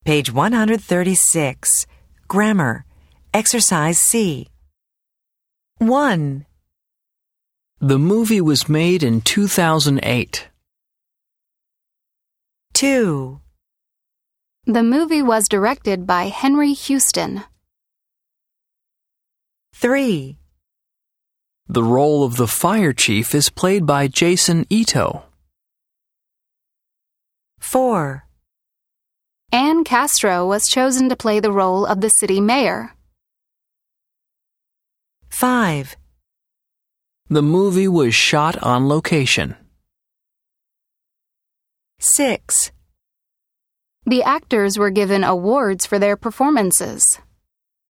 Page 136. Grammar. Exercise C. 1. The movie was made in 2008. 2. The movie was directed by Henry Houston. 3. The role of the fire chief is played by Jason Ito. 4. Anne Castro was chosen to play the role of the city mayor. 5. The movie was shot on location. 6. The actors were given awards for their performances.